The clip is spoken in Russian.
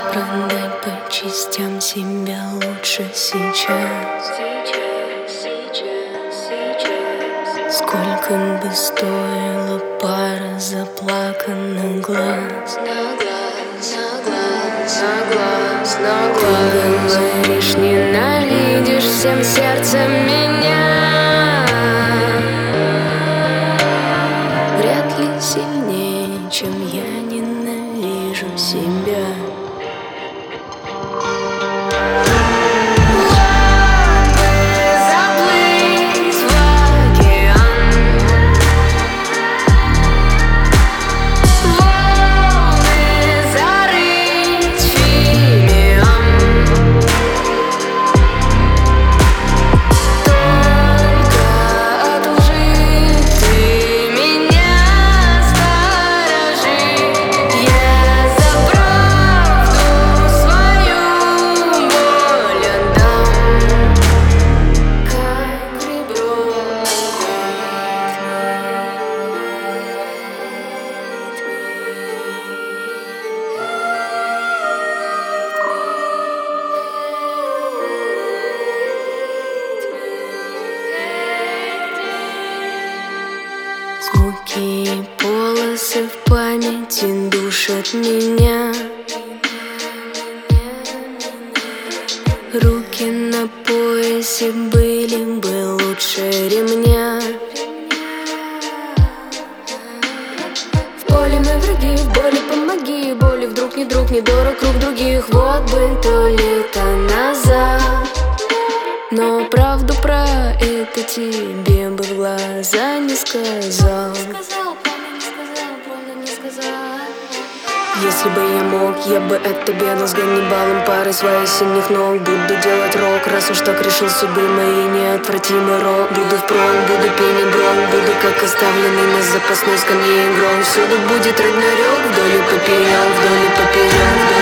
Продать по частям себя лучше сейчас. Сколько бы стоила пара заплаканных глаз. Ты говоришь, ненавидишь всем сердцем меня. Вряд ли сильнее, чем я ненавижу себя. Звуки и полосы в памяти душат меня. Руки на поясе были бы лучше ремня. В поле мы враги, в боли помоги. Боли вдруг не друг, не дорог круг других. Вот бы то лето назад. Но правду про это тебе бы в глаза не сказал. Если бы я мог, я бы от тебя дал с Ганнибалом парой своих сильных ног. Буду делать рок, раз уж так решил судьбы мои, неотвратимый рок. Буду впрок, буду пенить брок, буду как оставленный на запасной скамье игрок. Всюду будет родной рёк, вдоль и поперёк, вдоль и поперёк.